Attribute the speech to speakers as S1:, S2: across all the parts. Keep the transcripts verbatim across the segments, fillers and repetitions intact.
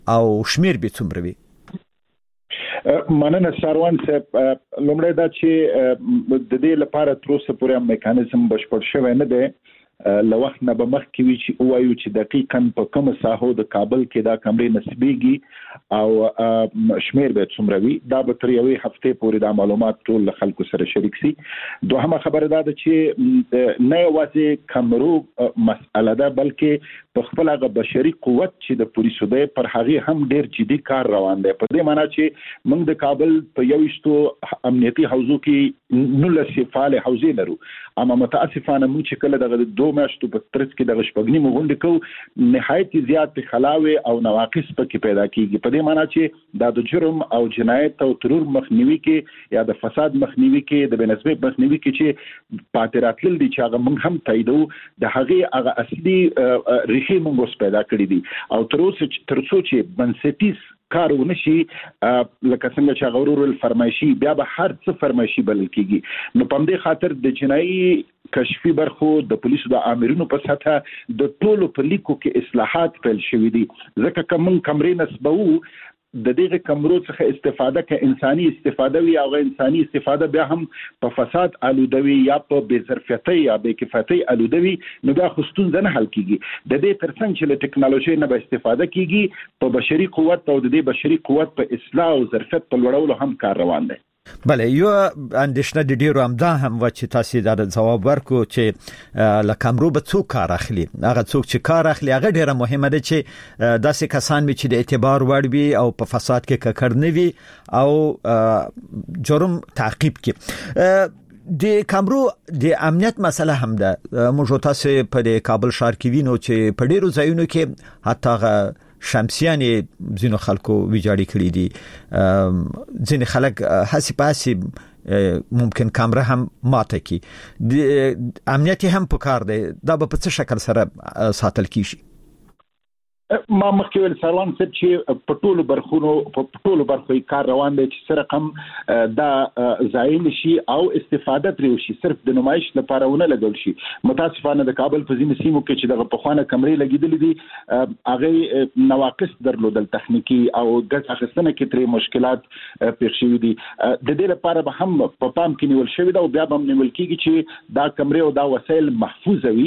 S1: او شمیر به څومره وي؟
S2: مننه ساروان صاحب. لومړی دا چې د دې لپاره تر اوسه پورې میکانیزم بشپړ شوی نه دی. له وخت نه به مخکې وي چې ووایو چې دقیقاً په کومه ساحو د کابل کې دا کمرې نصبېږي او شمیر به څومره وي. دا به تر یوې هفتې پورې دا معلومات ټول له خلکو سره شریک سي. دوهمه خبره دا ده چې نه یوازې کمرو مسأله ده بلکې په خپل هغه بشري قوت چې د پولیسو دی پر هغې هم ډېر جدي کار روان دی. په دې معنا چې موږ د کابل په یویشتو امنیتي حوزو کې نولسې فعالې حوزې لرو، اما متاسفانه موږ چې کله دغه دو میاشتو په ترڅ کې دغه شپږ نیمې غونډې کوو نهایت زیات خلاوې او نواقص پکې پیدا کیږي. په دې معنا چې دا د جرم او جنایت او ترور مخنیوي کې یا د فساد مخنیوي کې د بنسبت مخنیوي کې چې پاتې راتلل دي چې هغه موږ هم تاییدو، د هغې هغه اصلي ریښې موږ اوس پیدا کړي دي او تر اوسه تر څو چې بنسټیز کار ونشي لکه څنګه چې غرور الفرمایشي بیا به هر څه فرمایشي بلل کیږي. نو په دې خاطر د جنایي کشفي برخو د پولیسو د امرونو په سطح د ټولو په لیکو کې اصلاحات پیل شوي دي. ځکه کوم کمرې نسبو د دغه کمرو څخه استفاده ک انساني استفاده وي او انساني استفاده بیا هم په فساد آلودوي یا په بې ظرفیتۍ یا بې کفایتۍ آلودوي، نو دا خو ستونزه نه حل کیږي. د دې ترڅنګ چې له ټکنالوژي نه به استفاده کیږي په بشري قوت او د دې بشري قوت په اصلاح او ظرفیت په لوړولو هم کار روان دی.
S1: بله، یو اندیشنه د ډیرو همدا هم و چې تاسو دا ځواب ورکو چې له کمرو به څوک کار اخلي. هغه څوک چې کار اخلي هغه ډیره مهمه ده چې داسې کسان وي چې د اعتبار وړ وي او په فساد کې ککړ نه وي او جرم تعقیب کړي. د کمرو د امنیت مسله هم ده. موږ تاسو په کابل ښار کې وینو چې په ډیرو ځایونو کې حتی شمسیان زینو خلکو ویجاړي کړی دي. ځینې خلک هسي پاسي ممکن کامره هم ماته کی. د امنیت هم په کار دی. دا په څه شکل سره ساتل کیږي؟
S2: ما مخکې ویل سروان صاحب چې په ټولو برخونو په ټولو برخو کار روان دی چې سره کم دا ځای نشي او استفاده ترې وشي، صرف د نمایش لپاره ونه لګول شي. متاسفانه د کابل په ځینو سیمو کې چې دغه پخوانه کمرې لګېدلې دي هغه نواقص درلودل، تخنیکی او ګټه اخیستنه کې ترې مشکلات پیښ شوي دي. د دې لپاره به هم په پام کې نیول شوی دا او بیا به هم نیول کېږي چې دا کمرې او دا وسایل محفوظ وي.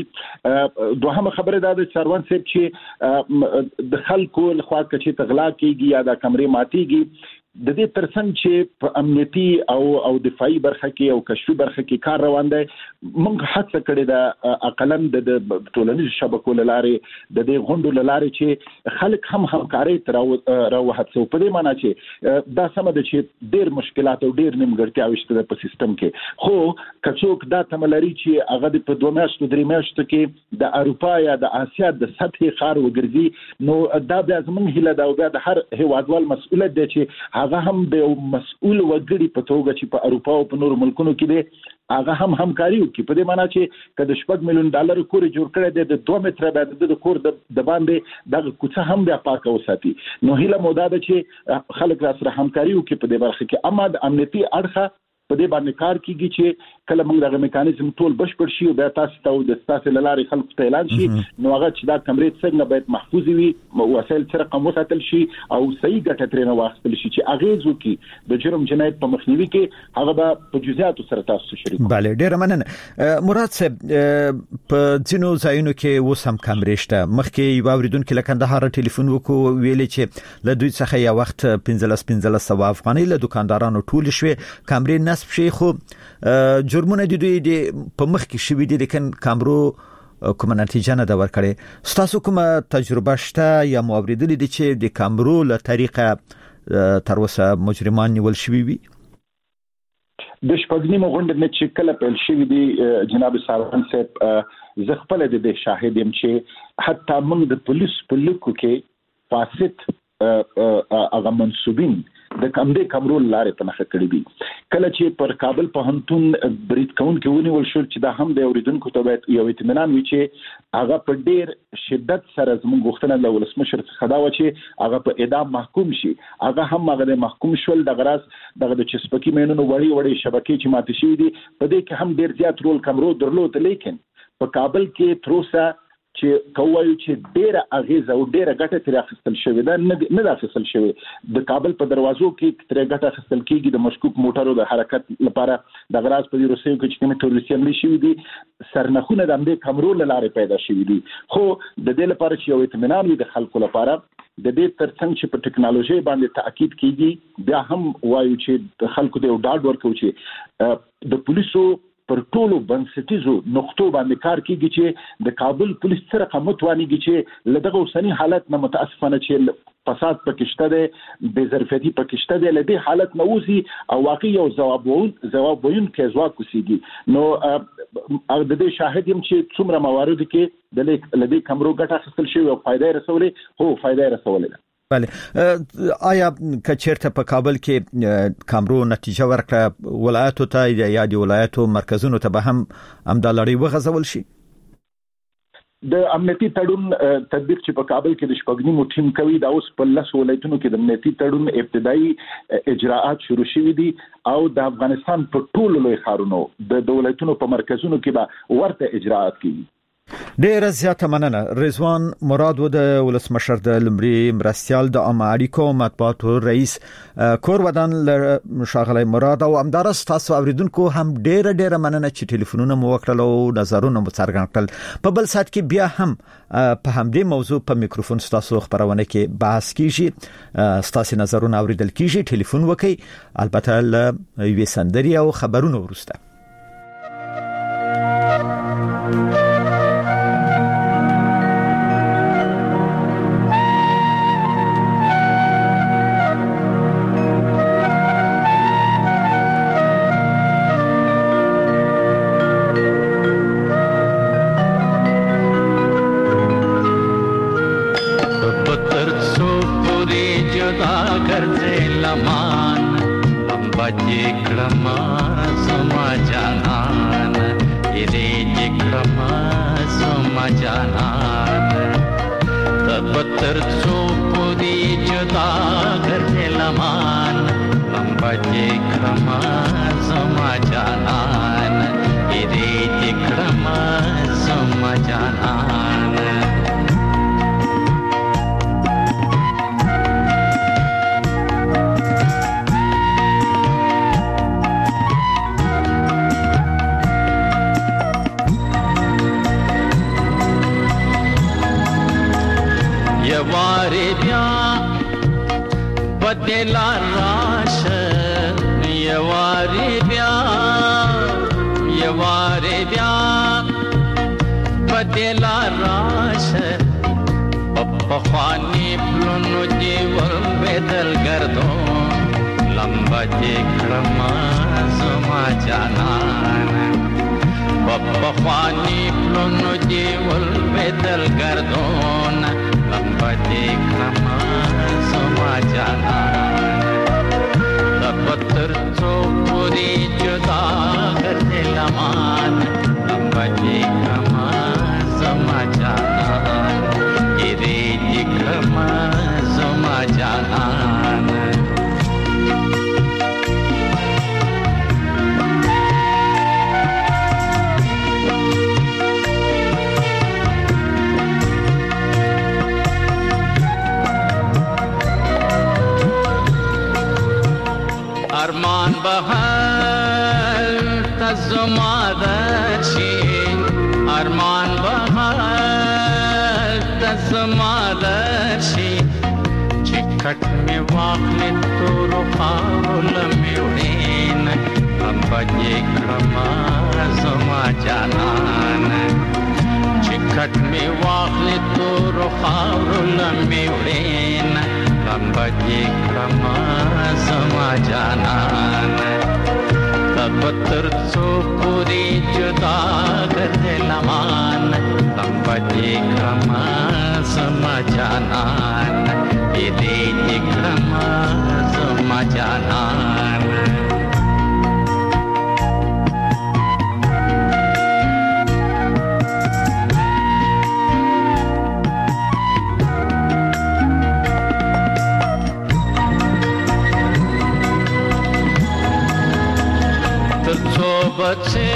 S2: دوهمه خبره دا ده سروان صاحب چې د خلکو لخوا چې تغلا کیږي یا د کمرې ماتيږي، د دې ترڅنګ چې په امنیتي او او دفاعي برخه کې او کشفي برخه کې کار روان دی، موږ هڅه کړې ده اقلن د ټولنیزو شبکو لارې د دې غونډو لارې چې خلک هم همکاري تر راوهڅو. په دې معنی چې دا سم ده چې ډېر مشکلات او ډېر نیمګړتیاوې شته په سیستم کې، خو کڅوک دا تملري چې هغه د په دوه میاشتو درې میاشتو کې د اروپا یا د آسیا د سطحي خار وګرځي، نو دا بیا زموږ هیله ده او بیا د هر هیوادوال مسؤلیت دی چې هغه هم د مسؤل وګړي په توګه چې په اروپا او په نورو ملکونو کې دي هغه هم همکاري وکړي. په دې معنی چې کله شپږ میلیون ډالر کور جوړ کړی دی د دوه متره بعد د کور د باندې دغه کوڅه هم بیا پاکه وساتي. نو هیله مو دا ده چې خلک را سره همکاري وکړي په دې برخه کې. اما د امنیتي اړخه په دې باندې کار کیږي چې کله موږ دغه میکانیزم ټول بشپړ شي او بیا تاسو ته د تاسو لارې خلکو ته اعلان شي، نو هغه چې دا کمرې څنګه باید محفوظ وي، وسایل سره رقم وساتل شي او صحیح ګټه ترې نه واخیستل شي چې اغیز وکړي د جرم جنایت په مخنیوي کې. هغه به په جزئیاتو سره تاسو شریک.
S1: بله، ډیره مننه مراد صاحب. په ځینو ځایونو کې اوس هم کمرې شته. مخکې یو اوریدونکو له کندهار ټلیفون وکړو، ویلې چې له دوی څخه یو وخت پنځلس پنځلس سوه افغانۍ له دکاندارانو ټول شوې، کمرې نصب شي، خو جرمونه د دوی په مخ کې شوي دي، لیکن کامرو کومه نتیجه نه ده ورکړې. ستاسو کومه تجربه شته یا مو اوریدلې دي چې د کامرو له طریقه تر اوسه مجرمان نیول شوي وي؟
S2: د شپږ نیمو غونډې نه چې کله پیل شوي دي جناب ساروان صاحب، زه خپله د دې شاهد یم چې حتی موږ د پولیس په لیکو کې فاسد هغه منصوبین د کمدې کمرو لارې په نښه کړي دي. کله چې پر کابل پوهنتون برید کوونکي ونیول شو چې دا هم د اوریدونکو ته باید یو اطمینان وي چې هغه په ډېر شدت سره زموږ غوښتنه له ولسمشر څخه دا و چې هغه په اعدام محکوم شي. هغه هم هغه د محکوم شول. دغه راز دغه د چسپکي مینونو وړي وړي شبکې چې ماتې شوي دي په دې کې هم ډېر زیات رول کمرو درلود، لیکن په کابل کې تر اوسه چې کوایو چې ډیره اغیزه او ډیره ګټه ترې اخیستل شوې ده نه نه اخیستل شوې د کابل په دروازو کې ترې ګټه اخیستل کېږي د مشکوک موټرو د حرکت لپاره د غراز په روسیو کې چې کوم ټوریسټ لري شوی دي سرنخونه د امریکا کامرو لاره پیدا شوی دي خو د دې لپاره چې یو اطمینان وي د خلکو لپاره د دې ترڅنګ چې په ټکنالوژي باندې تاکید کیږي بیا هم وایو چې د خلکو د ډاډ ورکو چې د پولیسو پر ټولو بنسټیزو نقطو باندې کار کیږي چې د کابل پولیس سره قامت وانیږي چې لدغه اوسنی حالت نه متاسفانه چې فساد پکشته ده بے ظرفیتی پکشته ده لدی حالت نووزي او واقعي یو جوابون جوابون کې ځواک کوسيږي نو د دې شاهد يم چې څومره موارد کې د لدی کمرو ګټه اخیستل شوی او فائدې رسولې هو فائدې رسولې
S1: بله آیا کچرته په کابل کې کامرو نتیجه ورکړه ولایتو ته یا د ولایتو مرکزونو ته به هم امدالړي وغځول شي
S2: د امنیتي تړون تطبیق چې په کابل کې د شپږنیمو ټیم کوي دا اوس په لس ولایتونو کې د امنیتي تړون ابتدایي اجراءات شروع شوي دي او د افغانستان په ټولو لوی ښارونو د ولایتونو په مرکزونو کې به ورته اجراءات کیږي
S1: ډیره زیاته مننه رضوان مراد و د ولسمشر د لمړي مرستيال د عامه اړیکو مطبوعاتو رئیس کور ودان شاغلی مراد او همدارس تاسو اوریدونکو هم ډیره ډیره مننه چې ټلیفونونه مو وکړل او نظرونه مو څرګند کړل په بل سات کې بیا هم په همدې موضوع په میکروفون تاسو خبرونه کې بحث کیږي تاسو نظرونه اوریدل کیږي ټلیفون وکړئ البته ل وی سندري او خبرونه ورسته
S3: بدلا راش یواری بیا یواری بیا بدلا راش پخوانی پلونو دیول بدل گردو لمبا جکرما زما جانان پخوانی پلونو دیول بدل گردون لمبا جکرما زما جانان پتر تو پوری جدا کرتے لمان لمبا جکرما زما جانان ایرے جکرما زما جانان ارمان بهل تزمادشی ارمان بهل تزمادشی چکٹ میں واخل تو رخاول میوڑین ابا جکرما زما جانان چکٹ میں واخل تو رخاول میوڑین ابا جکرما زما جانان تبتر سو پوری جدا کرتے لمان ابا جکرما زما جانان ایدے جکرما زما جانان बचे